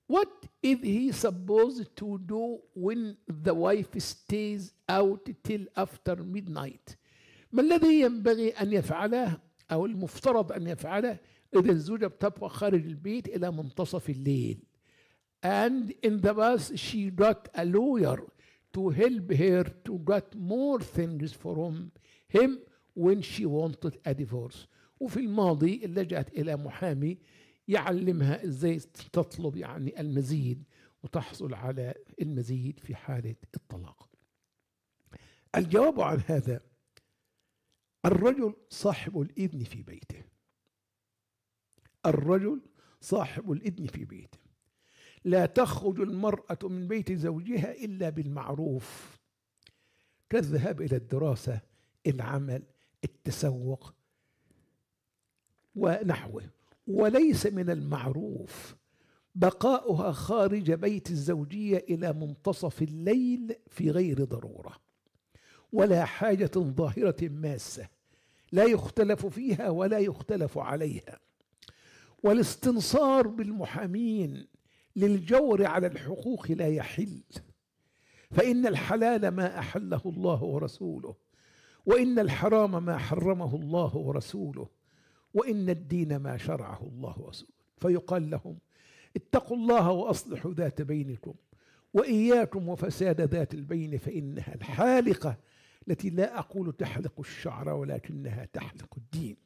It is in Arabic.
What is he supposed to do when the wife stays out till after midnight؟ ما الذي ينبغي أن يفعله أو المفترض أن يفعله إذا الزوجة بتبقى خارج البيت إلى منتصف الليل؟ And in the past she got a lawyer to help her to get more things from him when she wanted a divorce. وفي الماضي لجأت إلى محامي يعلمها إزاي تطلب يعني المزيد وتحصل على المزيد في حالة الطلاق. الجواب عن هذا: الرجل صاحب الإذن في بيته. الرجل صاحب الإذن في بيته. لا تخرج المرأة من بيت زوجها إلا بالمعروف، كالذهاب إلى الدراسة، العمل، التسوق ونحوه. وليس من المعروف بقاؤها خارج بيت الزوجية إلى منتصف الليل في غير ضرورة ولا حاجة ظاهرة ماسة لا يختلف فيها ولا يختلف عليها. والاستنصار بالمحامين للجور على الحقوق لا يحل، فإن الحلال ما أحله الله ورسوله، وإن الحرام ما حرمه الله ورسوله، وإن الدين ما شرعه الله ورسوله. فيقال لهم: اتقوا الله وأصلحوا ذات بينكم، وإياكم وفساد ذات البين، فإنها الحالقة التي لا أقول تحلق الشعر ولكنها تحلق الدين.